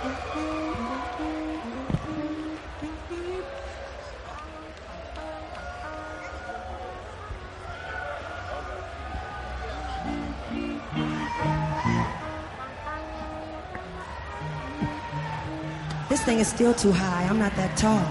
This thing is still too high. I'm not that tall.